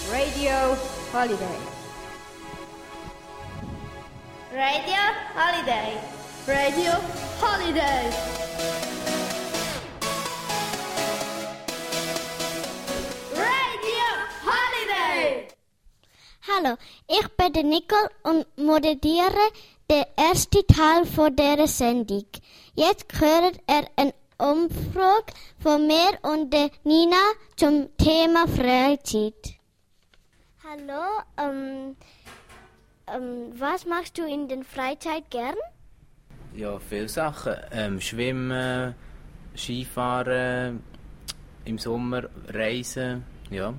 Radio Holiday. Radio Holiday. Radio Holiday. Radio Holiday. Hallo, ich bin der Nicole und moderiere den ersten Teil von dieser Sendung. Jetzt hört ihr eine Umfrage von mir und der Nina zum Thema Freizeit. Hallo, was machst du in der Freizeit gern? Ja, viele Sachen. Schwimmen, Skifahren, im Sommer reisen, ja.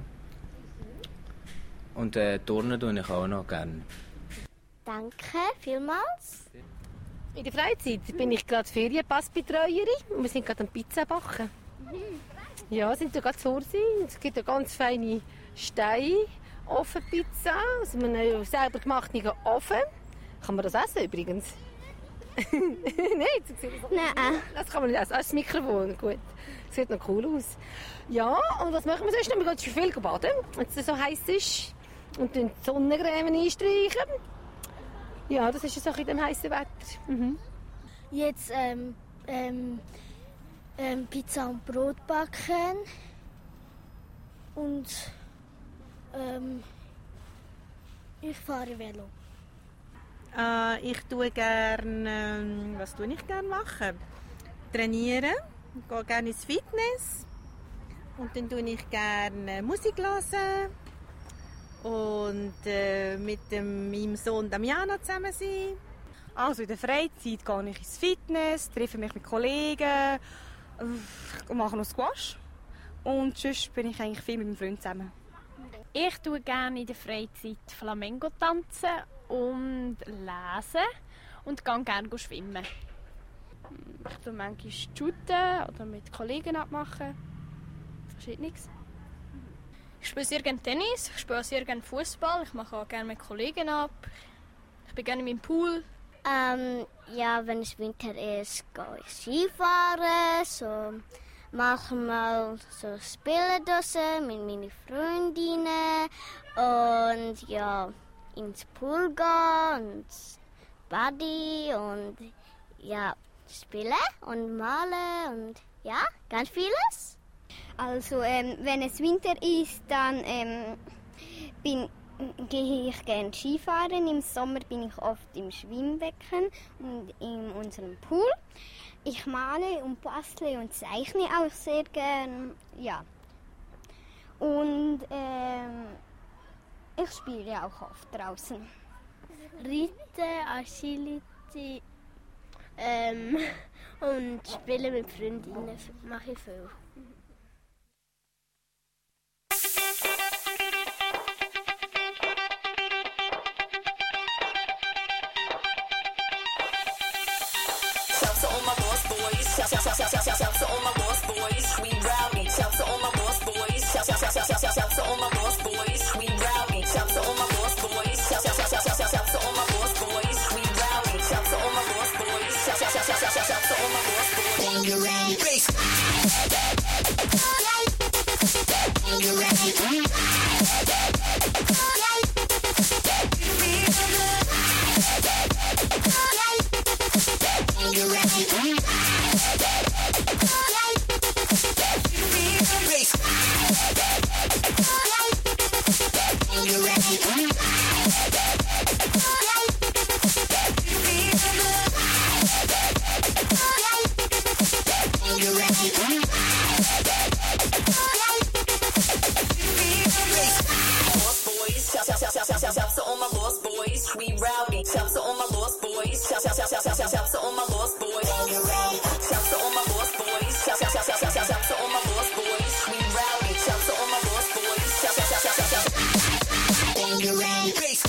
Und Turnen tue ich auch noch gerne. Danke vielmals. In der Freizeit bin ich gerade Ferienpassbetreuerin und wir sind gerade am Pizza backen. Ja, sind wir gerade zu Ursi. Es gibt eine ganz feine Stein-Ofenpizza aus einem selber gemachten Ofen. Kann man das essen übrigens? Nein, Nein. das kann man nicht essen. Das Mikrofon, gut. Das sieht noch cool aus. Ja, und was machen wir sonst? Wir gehen viel baden, wenn es so heiß ist. Und dann die Sonnencreme einstreichen. Ja, das ist so in dem heißen Wetter. Mhm. Jetzt Pizza und Brot backen. Und ich fahre Velo. Ich tue gerne, was tue ich gerne machen? Trainieren, ich gehe gerne ins Fitness und dann tue ich gerne Musik hören und mit meinem Sohn Damiano zusammen sein. Also in der Freizeit gehe ich ins Fitness, treffe mich mit Kollegen, mache noch Squash und sonst bin ich eigentlich viel mit meinem Freund zusammen. Ich tue gerne in der Freizeit Flamenco tanzen und lesen und gehe gerne schwimmen. Ich tue manchmal shooten oder mit Kollegen abmachen. Verschiedenes. Ich spiele sehr gerne Tennis, ich spiele sehr gerne Fußball, ich mache auch gerne mit Kollegen ab. Ich bin gerne in meinem Pool. Ja, wenn es Winter ist, gehe ich Skifahren, so manchmal so spielen draussen mit meinen Freundinnen und ja, ins Pool gehen und Body und ja, spielen und malen und ja, ganz vieles. Also wenn es Winter ist, dann gehe ich gerne Skifahren. Im Sommer bin ich oft im Schwimmbecken und in unserem Pool. Ich male und bastle und zeichne auch sehr gern. Ja. Und ich spiele auch oft draußen. Reiten, Agility und spielen mit Freundinnen mache ich viel. Shout to all my lost boys. Shout to all my lost boys. We rowdy. Shout to all my lost boys. Shout to all my lost boys. We rowdy. Shout to all my lost boys. Shout to all my lost boys. We rowdy. Shout to all my lost boys. Shout to all my lost boys. When you're ready, bass. When you're ready. You're ready. Bass. You're ready. You're ready. Lost boys. Shout to all my lost boys. We rowdy. Shout to all my lost boys. Shout to all my lost boys. Shout to all my lost boys. Shout to all my lost boys. We rowdy. Shout to all my lost boys. When you're ready. Bass.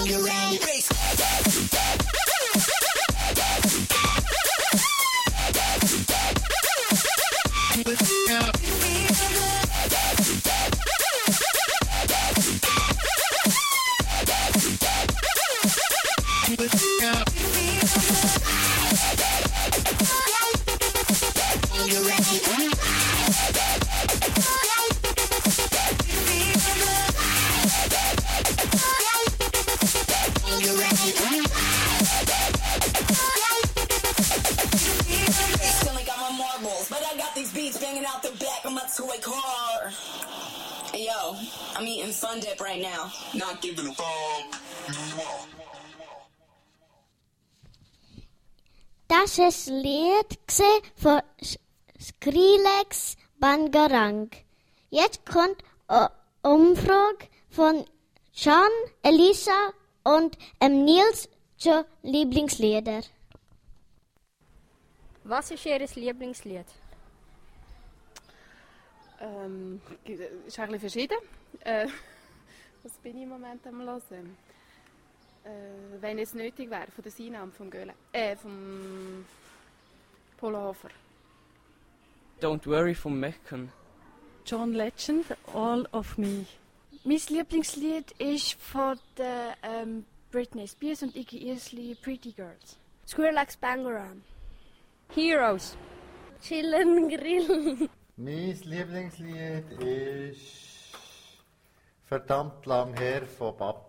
Still ain't got my marbles, but I got these beats banging out the back of my toy car. Hey, yo, I'm eating Fun Dip right now. Not giving a fuck. Das ist ein Lied von Skrillex Bangarang. Jetzt kommt eine Umfrage von John, Elisa und Nils zu Lieblingslieder. Was ist Ihr Lieblingslied? Ist eigentlich verschieden. Was bin ich im Moment am hören? Wenn es nötig wäre, von der Sinam, vom Polohofer. Don't Worry vom Mecken. John Legend, All of Me. Mein Lieblingslied ist von der Britney Spears und Iggy Azalea, Pretty Girls. Skrillex Bangarang. Heroes. Chillen, grillen. Mein Lieblingslied ist verdammt lang her von Bab.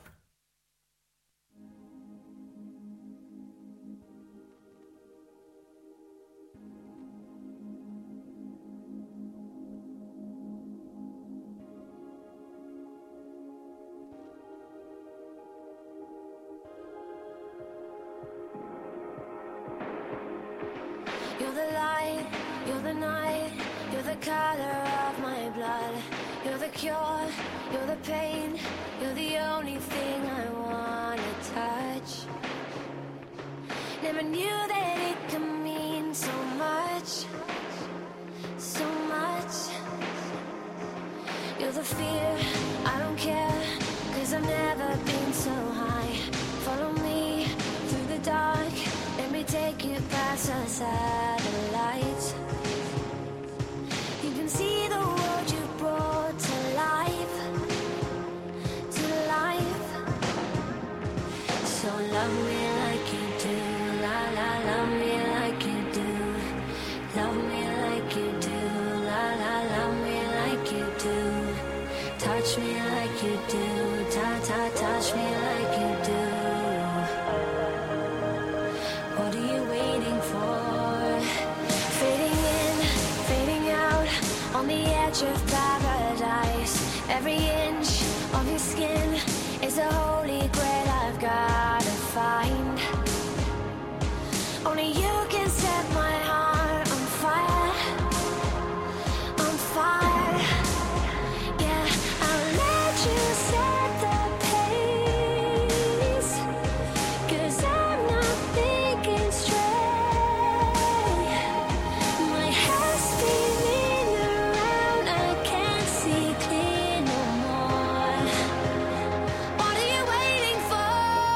You're the light, you're the night, you're the color of my blood. You're the cure, you're the pain, you're the only thing I wanna touch. Never knew that it could mean so much, so much. You're the fear, I don't care, 'cause I've never been so high. Follow me through the dark, let me take you past the satellites. You can see the world you brought to life, to life. So love me like you do, la la, love me like you do. Love me like you do, la la, love me like you do. Touch me like you do, ta ta, touch me like you do. What are you waiting for? Fading in, fading out, on the edge of paradise. Every inch of your skin is a holy grail I've gotta find. Only you can set my heart on fire, on fire. Yeah, I'll let you set the pace, 'cause I'm not thinking straight. My head's spinning around, I can't see clear no more. What are you waiting for?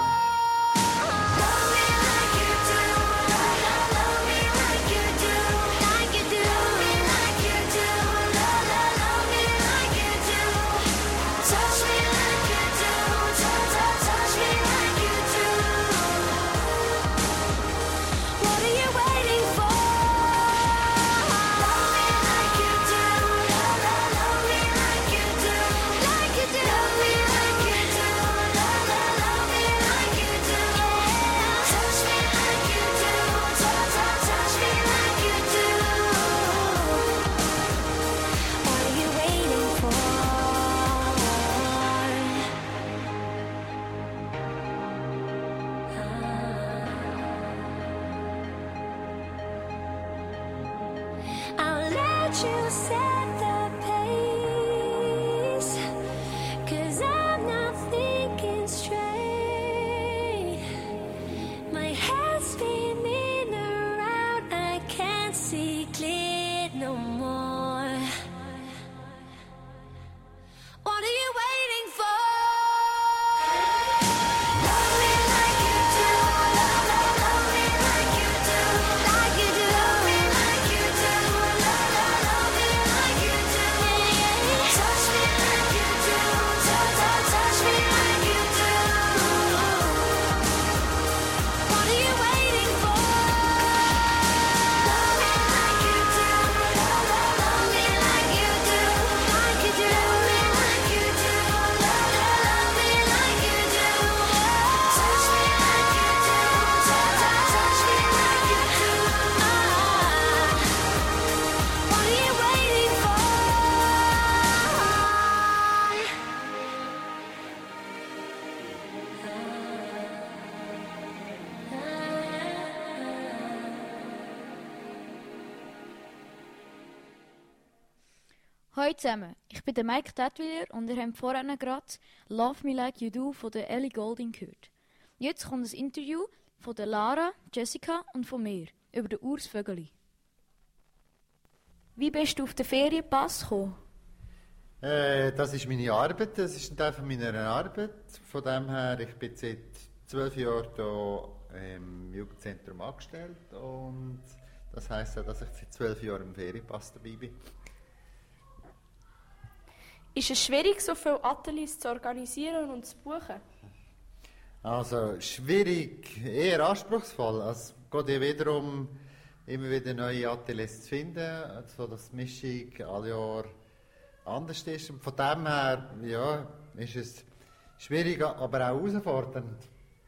Love me like you do, love me like you do, like you do. Love me like you do, love me like you do. Touch me like you do, touch me like you do. What are you waiting for? Love me like you do, love me like you do, like you do. Love me like you do, love me like you do. Touch me like you do, touch me like you do. What are you waiting for? I'll let you set the pace, 'cause I'm not thinking straight. My head's spinning around, I can't see clear no more. What are you waiting for? Hallo zusammen, ich bin der Mike Detwiller und ihr habt vorhin gerade «Love Me Like You Do» von der Ellie Goulding gehört. Jetzt kommt ein Interview von der Lara, Jessica und von mir über den Urs Vögeli. Wie bist du auf den Ferienpass gekommen? Das ist meine Arbeit, das ist ein Teil von meiner Arbeit. Von dem her, ich bin seit 12 Jahren hier im Jugendzentrum angestellt und das heisst auch, dass ich seit 12 Jahren im Ferienpass dabei bin. Ist es schwierig, so viele Ateliers zu organisieren und zu buchen? Also schwierig, eher anspruchsvoll. Es geht ja wiederum, immer wieder neue Ateliers zu finden, so dass die Mischung alle Jahre anders ist. Und von dem her ja, ist es schwierig, aber auch herausfordernd.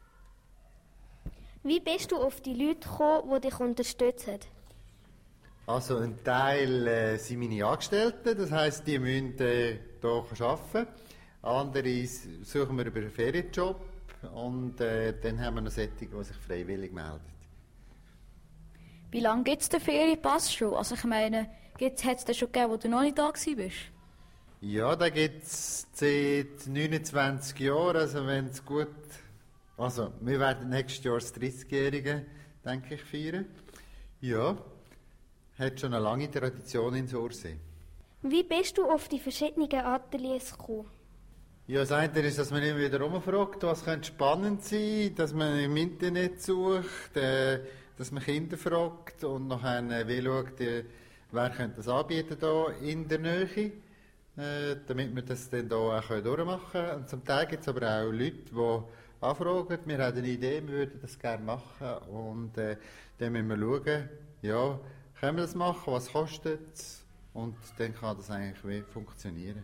Wie bist du auf die Leute gekommen, die dich unterstützen? Also ein Teil sind meine Angestellten, das heisst, die müssen hier arbeiten. Andere suchen wir über einen Ferienjob und dann haben wir noch solche, die sich freiwillig melden. Wie lange gibt es den Ferienpass schon? Also ich meine, hat es den schon gegeben, wo du noch nicht da warst? Ja, den gibt es seit 29 Jahren, also wenn es gut... Also, wir werden nächstes Jahr das 30-Jährige, denke ich, feiern. Ja, hat schon eine lange Tradition in Sursee. Wie bist du auf die verschiedenen Ateliers gekommen? Ja, das eine ist, dass man immer wieder rumfragt, was könnte spannend sein, dass man im Internet sucht, dass man Kinder fragt und nachher schaut, wer könnte das anbieten hier in der Nähe, damit wir das dann hier auch durchmachen können. Und zum Teil gibt es aber auch Leute, die anfragen, wir haben eine Idee, wir würden das gerne machen und dann müssen wir schauen, ja, können wir das machen, was kostet es und dann kann das eigentlich funktionieren.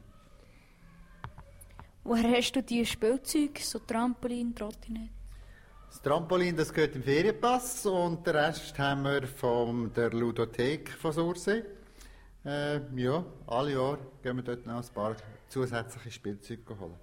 Woher hast du die Spielzeuge, so Trampolin, Trottinett? Das Trampolin, das gehört im Ferienpass und den Rest haben wir von der Ludothek von Sursee. Ja, alle Jahre gehen wir dort noch ein paar zusätzliche Spielzeuge holen.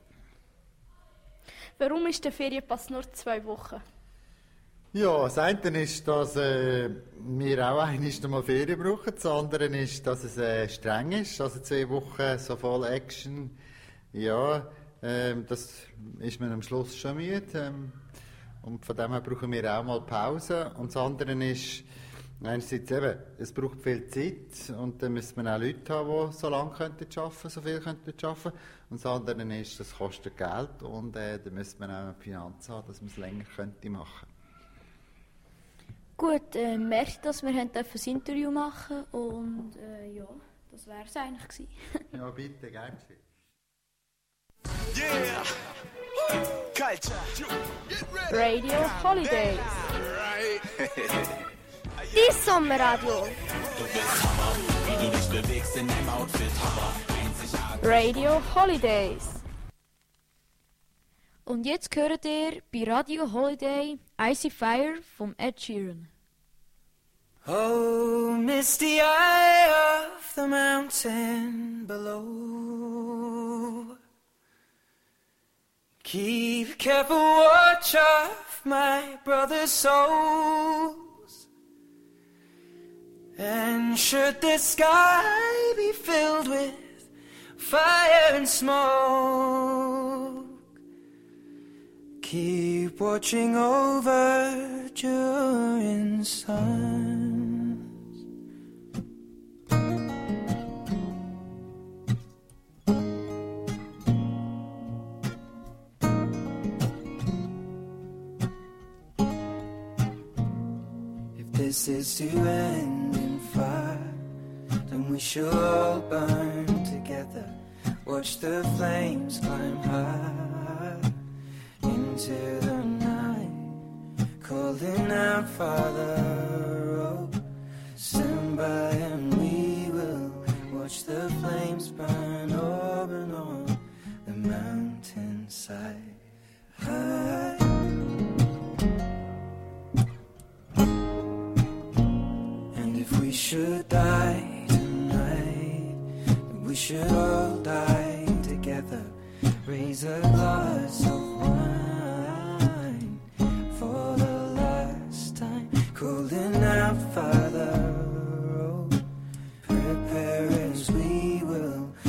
Warum ist der Ferienpass nur 2 Wochen? Ja, das eine ist, dass wir auch einmal Ferien brauchen. Das andere ist, dass es streng ist. Also 2 Wochen so voll Action. Ja, das ist man am Schluss schon müde. Und von dem her brauchen wir auch mal Pause. Und das andere ist, einerseits eben, es braucht viel Zeit und dann müssen wir auch Leute haben, die so lange arbeiten könnten, so viel arbeiten könnten. Und das andere ist, das kostet Geld und dann müssen wir auch eine Finanz haben, dass man es länger machen könnte. Gut, merci, dass wir das Interview machen und ja, das wäre es eigentlich gewesen. Ja, bitte, gerne schön. Yeah! Culture! Radio Holidays! Die Sommerradio! Wie du dich bewegst in deinem Outfit, Radio Holidays! Und jetzt hört ihr bei Radio Holiday Icy Fire vom Ed Sheeran. Oh, misty eye of the mountain below. Keep careful watch of my brother's souls. And should the sky be filled with fire and smoke, keep watching over during suns. If this is to end in fire, then we shall all burn together. Watch the flames climb high into the night, calling out, Father, oh, stand by and we will watch the flames burn over and on the mountainside. High. And if we should die tonight, we should all die together. Raise a glass of wine for the last time, calling out, Father, oh, prepare as we will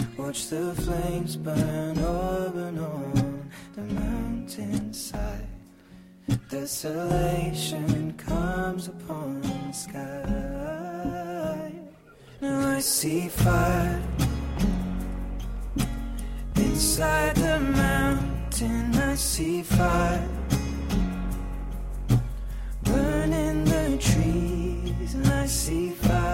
Desolation comes upon the sky. Now I see fire inside the mountain. I see fire burning the trees, and I see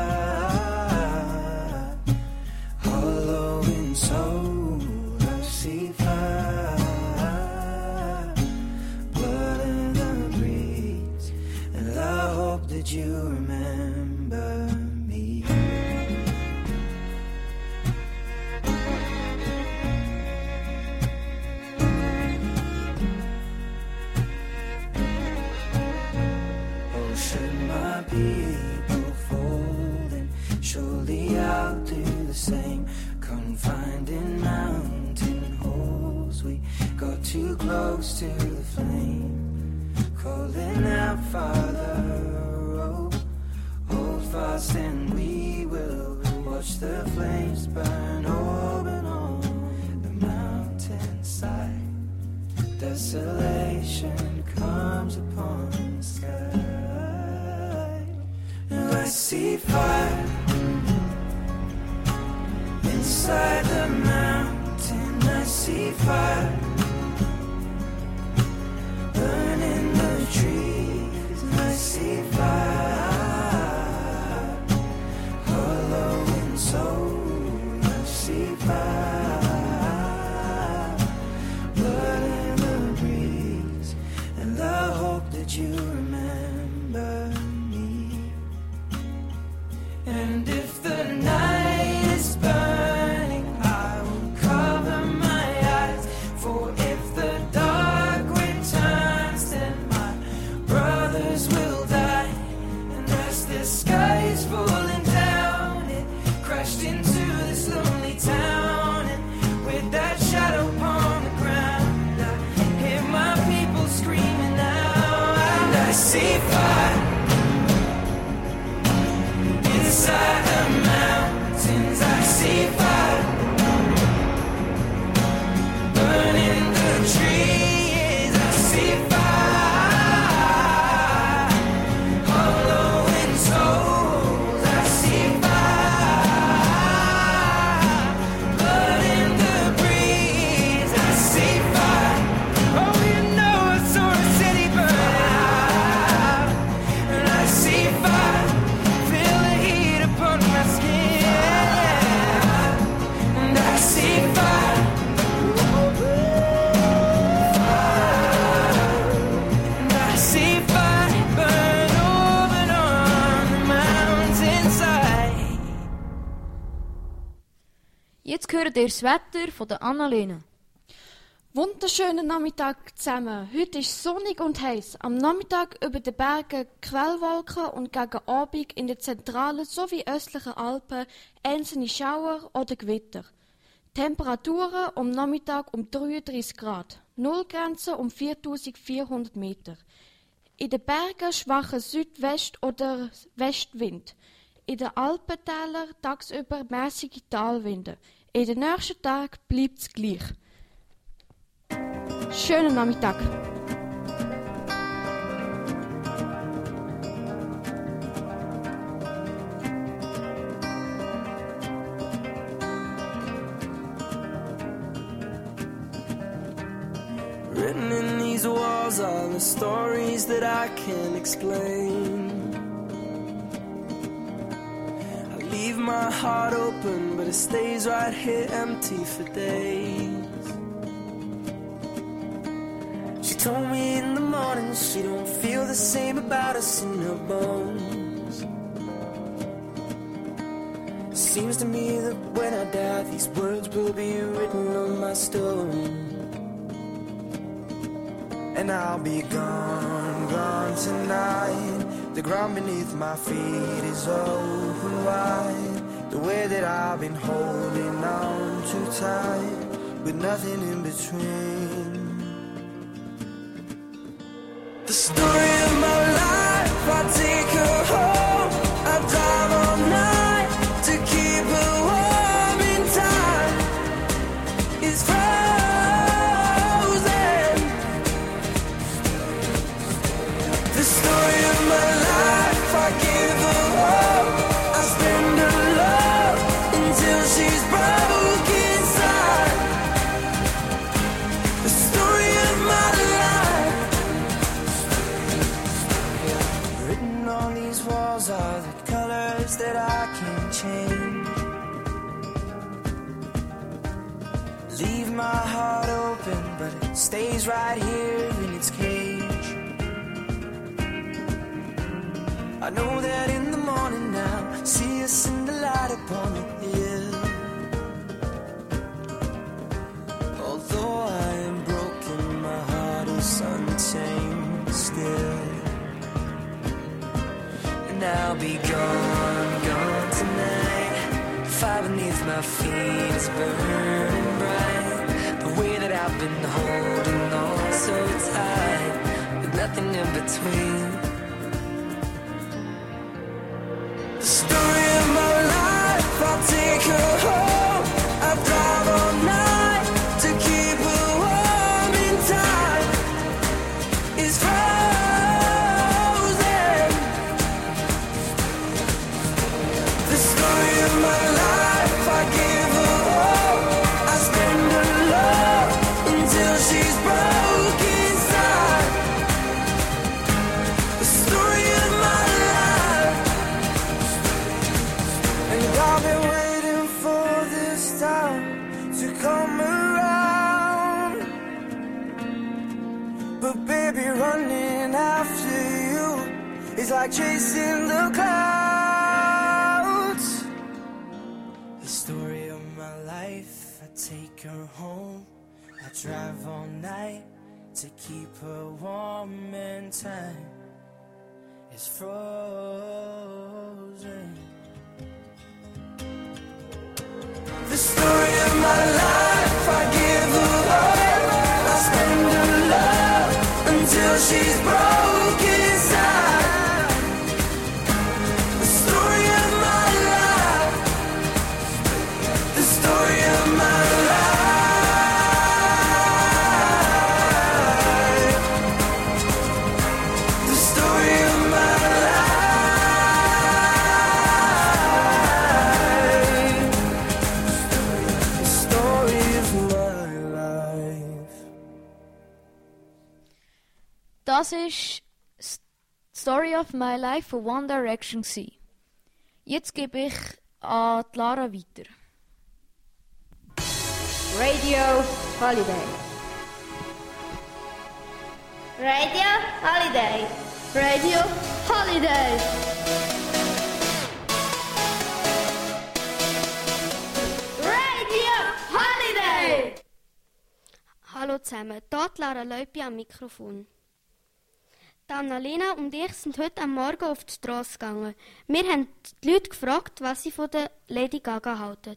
fire hollow in soul. I see fire, blood in the breeze, and I hope that you remember me. Oh, should my people fold, and surely I'll do the same. Confined in mountain holes, we got too close to the flame. Calling out, Father, oh, hold fast and we will watch the flames burn open on the mountainside. Desolation comes upon the sky. Now I see fire inside the mountain. I see fire burning the trees, and I see fire hollow in soul. I see fire, blood in the breeze, and I hope that you remember me. And if the night is burning, I will cover my eyes. For if the dark returns, then my brothers will die. And as the sky is falling down, it crashed into this lonely town. And with that shadow upon the ground, I hear my people screaming out. And I see fire inside the mountains. I see fire burning the trees. I see fire hollow in souls. I see fire blood in the breeze. I see fire. Oh, you know I saw a city burn out. And I see fire, feel the heat upon my skin. And I see fire, and I see fire burn over on the mountainside. Jetzt hört ihr das Wetter von der Annalena. Wunderschönen Nachmittag zusammen. Heute ist sonnig und heiß. Am Nachmittag über den Bergen Quellwolken und gegen Abend in den zentralen sowie östlichen Alpen einzelne Schauer oder Gewitter. Temperaturen am Nachmittag um 33 Grad. Nullgrenze um 4400 Meter. In den Bergen schwacher Südwest- oder Westwind. In den Alpentälern tagsüber mäßige Talwinde. In den nächsten Tagen bleibt es gleich. Schönen Nachmittag. Written in these walls are the stories that I can't explain. I leave my heart open, but it stays right here empty for days. She told me in the morning she don't feel the same about us in her bones. Seems to me that when I die, these words will be written on my stone. And I'll be gone, gone tonight. The ground beneath my feet is open wide. The way that I've been holding on too tight, with nothing in between. The story of my life, I take her home. I drive all night to keep her warm in time. It's frozen. The story of my life, I give her all. I spend her love until she's broke inside. The story of my life. Written on these walls are the colors that I can't change. Leave my heart open, but it stays right here in its cage. I know that in the morning now, see us in the light upon the hill. Although I am broken, my heart is untamed still. And I'll be gone, gone tonight. The fire beneath my feet is burning bright. The way that I've been holding on so tight, with nothing in between. The story of my life, I'll take her home. I drive all night to keep her warm in time. It's frozen. The story of my life, I give her all. I spend her love until she's broke inside. The story of my life. And I've been waiting for this time to come around. But baby, running after you is like chasing the clouds. The story of my life, I take her home. I drive all night to keep her warm in time. It's frozen. The story of my life, I give her all. I spend her love until she's broke inside. The story of my life. The story of my life. The story of my life. The story of my life. Das ist Story of My Life von One Direction gewesen. Jetzt gebe ich an die Lara weiter. Radio Holiday. Radio Holiday. Radio Holiday. Radio Holiday. Hallo zusammen, hier die Lara Leupi am Mikrofon. Die Annalena und ich sind heute am Morgen auf die Strasse gegangen. Wir haben die Leute gefragt, was sie von der Lady Gaga halten.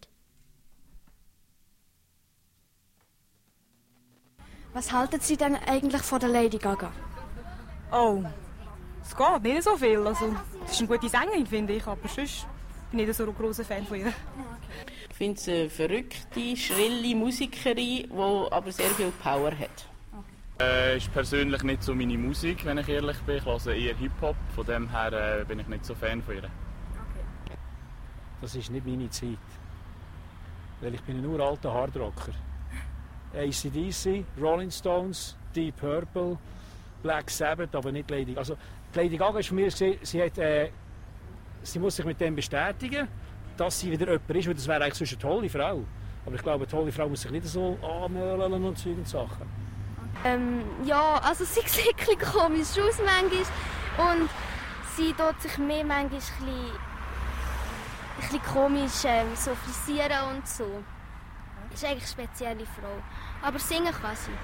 Was halten Sie denn eigentlich von der Lady Gaga? Oh, es geht nicht so viel. Also, das ist eine gute Sängerin, finde ich, aber sonst bin ich nicht so ein grosser Fan von ihr. Ich finde sie eine verrückte, schrille Musikerin, die aber sehr viel Power hat. Ist persönlich nicht so meine Musik, wenn ich ehrlich bin. Ich höre eher Hip-Hop, von dem her bin ich nicht so Fan von ihr. Das ist nicht meine Zeit. Weil ich bin ein uralter Hardrocker. AC/DC, Rolling Stones, Deep Purple, Black Sabbath, aber nicht Lady Gaga. Also Lady Gaga ist für mich, sie muss sich mit dem bestätigen, dass sie wieder jemand ist, weil das wäre eigentlich sonst eine tolle Frau. Aber ich glaube, eine tolle Frau muss sich nicht so anmölen und solche Sachen. Ja, also sie sieht ein bisschen komisch aus manchmal und sie tut sich mir manchmal ein bisschen komisch so frisieren und so. Ist eigentlich eine spezielle Frau, aber singen kann sie.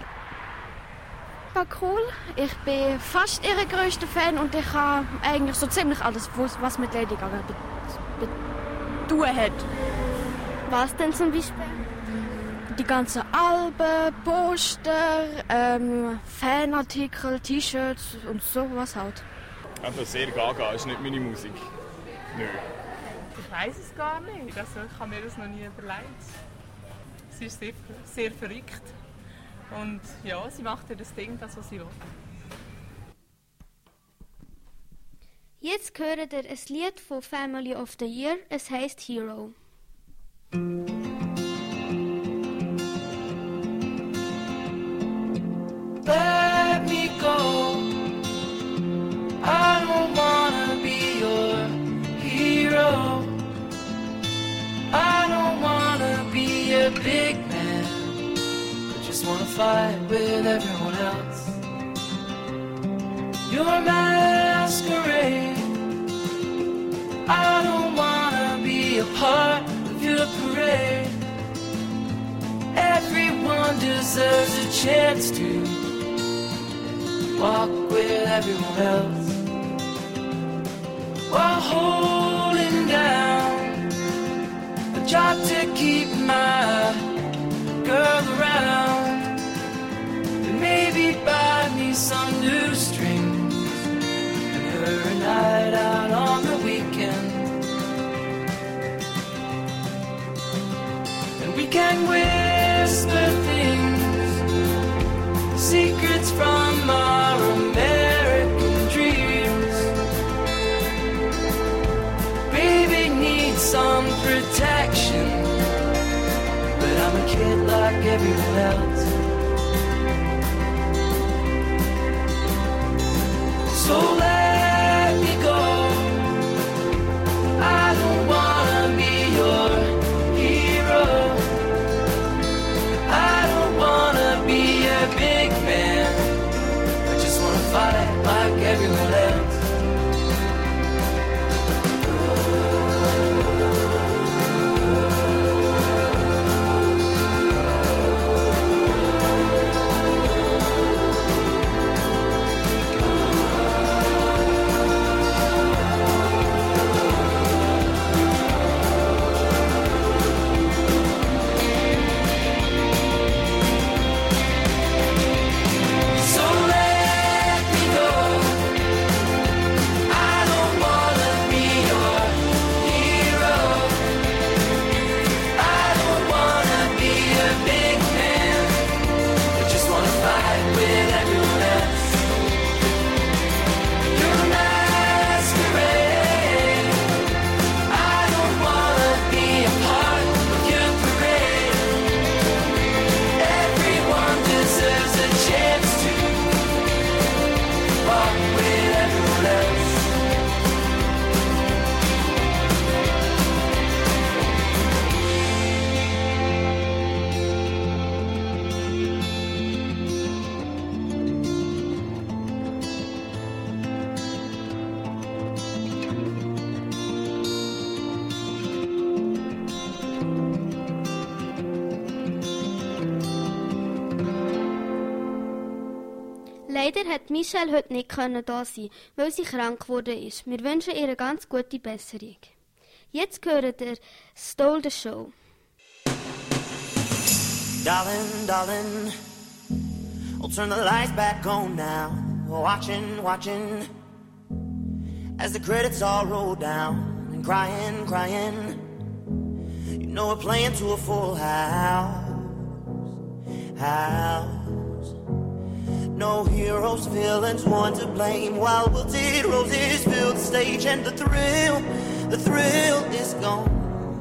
Ja, cool. Ich bin fast ihre grösster Fan und ich habe eigentlich so ziemlich alles, was mit Lady Gaga zu tun hat. Was denn zum Beispiel? Die ganzen Alben, Poster, Fanartikel, T-Shirts und sowas halt. Einfach sehr Gaga, ist nicht meine Musik. Nö. Ich weiss es gar nicht, also ich habe mir das noch nie überlegt. Sie ist sehr, sehr verrückt und ja, sie macht ja das Ding, das was sie will. Jetzt hört ihr ein Lied von Family of the Year, es heisst Hero. Let me go. I don't wanna be your hero. I don't wanna be a big man. I just wanna fight with everyone else. Your masquerade. I don't wanna be a part of your parade. Everyone deserves a chance to walk with everyone else while holding down a job to keep my girl around, and maybe buy me some new strings and her a night out on the weekend, and we can whisper things, secrets from our American dreams. Baby needs some protection, but I'm a kid like everyone else. So let me go. I don't wanna be your hero. I don't wanna be a big man. I just wanna fight like everyone else. Leider hat Michelle heute nicht da sein, weil sie krank geworden ist. Wir wünschen ihr eine ganz gute Besserung. Jetzt hört ihr Stole the Show. Darling, darling, I'll turn the lights back on now. Watching, watching, as the credits all roll down. And crying, crying, you know we're playing to a full house. No heroes, villains, one to blame. While wilted roses fill the stage, and the thrill is gone.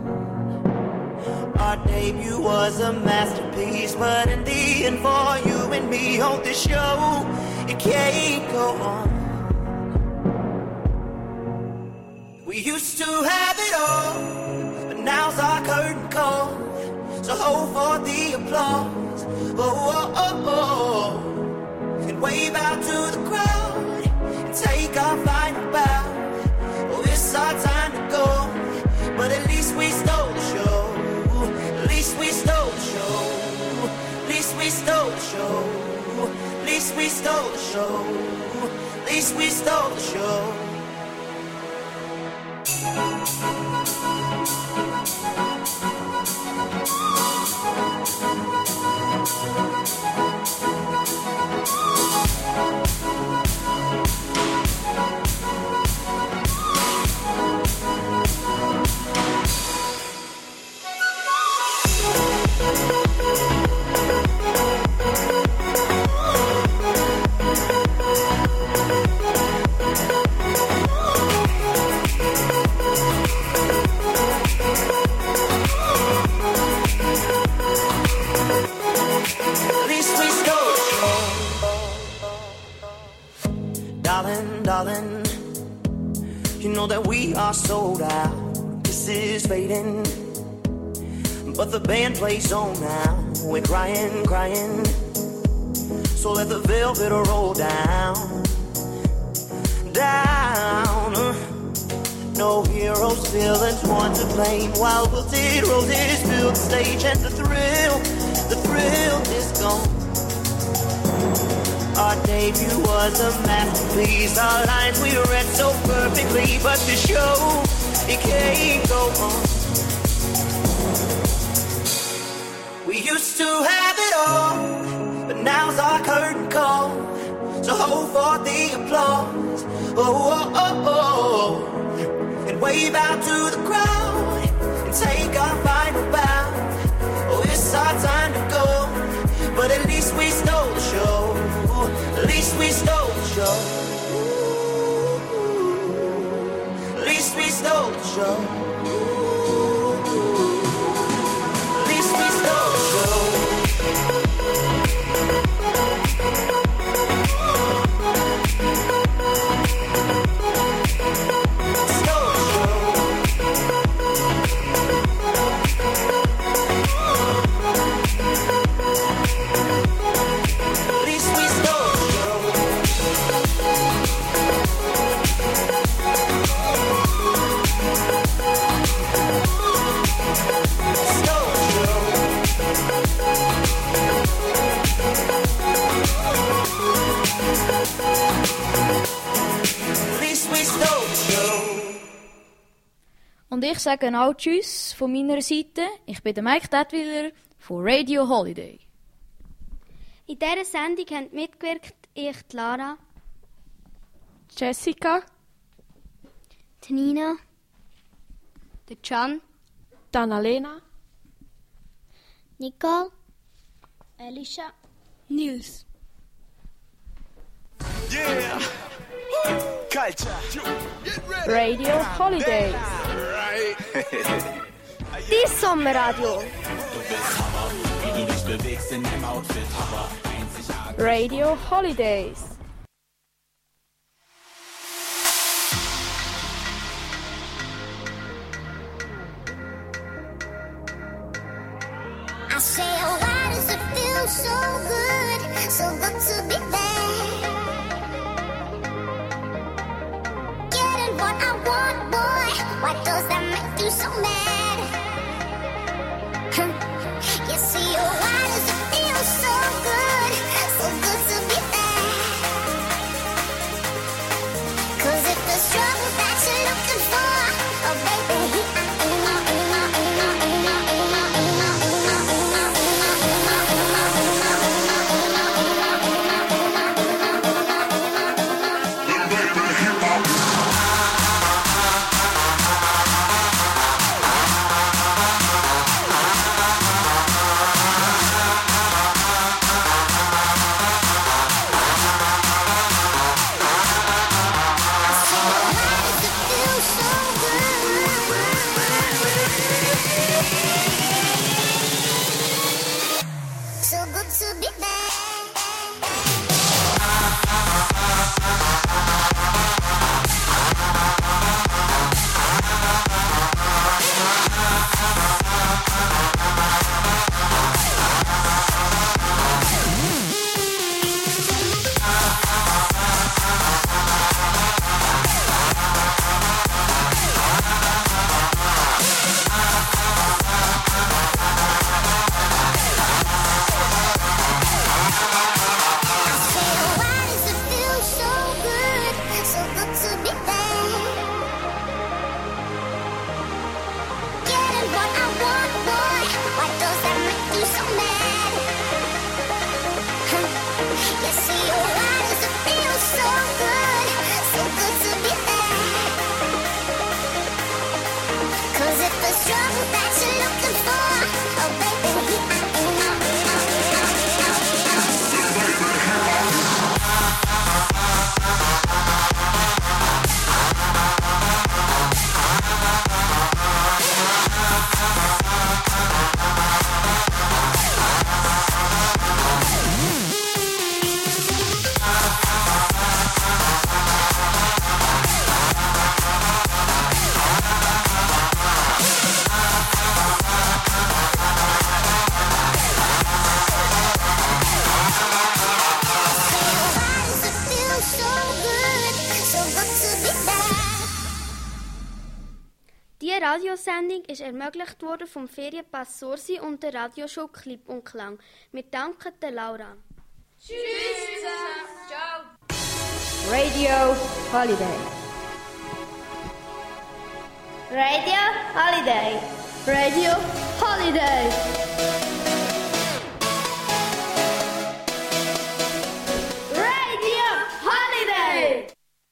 Our debut was a masterpiece, but in the end, for you and me on this show, it can't go on. We used to have it all, but now's our curtain call. So hold for the applause. Oh, oh, oh, oh. And wave out to the crowd and take our final bow. Oh, it's our time to go, but at least we stole the show. At least we stole the show. At least we stole the show. At least we stole the show. At least we stole the show. Darling, darling, you know that we are sold out. This is fading, but the band plays on now. We're crying, crying, so let the velvet roll down, down. No heroes, villains, one to blame. While wilted roses fill the stage, and the thrill is gone. Our debut was a masterpiece. Our lines we read so perfectly, but the show, it can't go on. We used to have it all, but now's our curtain call. So hold for the applause, oh, oh, oh, oh. And wave out to the crowd and take our final bow. Oh, it's our time to go, but at least we stole the show. At least we stole the show. At least we stole the show. At least we stole the show. Und ich sage auch Tschüss von meiner Seite. Ich bin der Mike Detwiller von Radio Holiday. In dieser Sendung haben mitgewirkt ich, die Lara, Jessica, die Nina, der Can, die Annalena, Nicole, Elisha, Nils. Yeah! Culture! Radio Holidays. Die Sommerradio. Wie du dich bewegst in deinem Outfit, aber einzigartig. Radio Holidays. I say, oh, why does it feel so good to be there? Getting what I want, boy, why does that make you so mad? You see, oh, why does it feel so good to be there? 'Cause if the struggle that you're looking for, oh baby, Diese Radiosendung ist ermöglicht worden vom Ferienpass Sursi und der Radioshow Clip und Klang. Wir danken der Laura. Tschüss zusammen. Ciao. Radio Holiday. Radio Holiday. Radio Holiday.